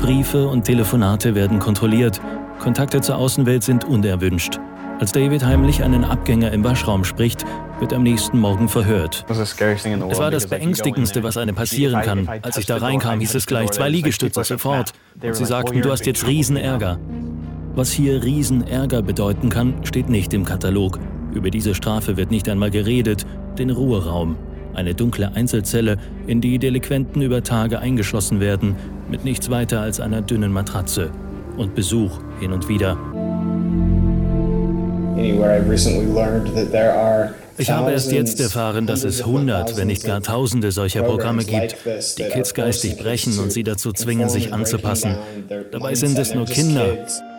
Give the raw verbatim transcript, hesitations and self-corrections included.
Briefe und Telefonate werden kontrolliert. Kontakte zur Außenwelt sind unerwünscht. Als David heimlich einen Abgänger im Waschraum spricht, wird er am nächsten Morgen verhört. Es war das Beängstigendste, was einem passieren kann. Als ich da reinkam, hieß es gleich zwei Liegestütze sofort. Und sie sagten, du hast jetzt Riesenärger. Was hier Riesenärger bedeuten kann, steht nicht im Katalog. Über diese Strafe wird nicht einmal geredet. Den Ruheraum. Eine dunkle Einzelzelle, in die Delinquenten über Tage eingeschlossen werden, mit nichts weiter als einer dünnen Matratze. Und Besuch hin und wieder. Ich habe erst jetzt erfahren, dass es hundert, wenn nicht gar tausende solcher Programme gibt, die Kids geistig brechen und sie dazu zwingen, sich anzupassen. Dabei sind es nur Kinder.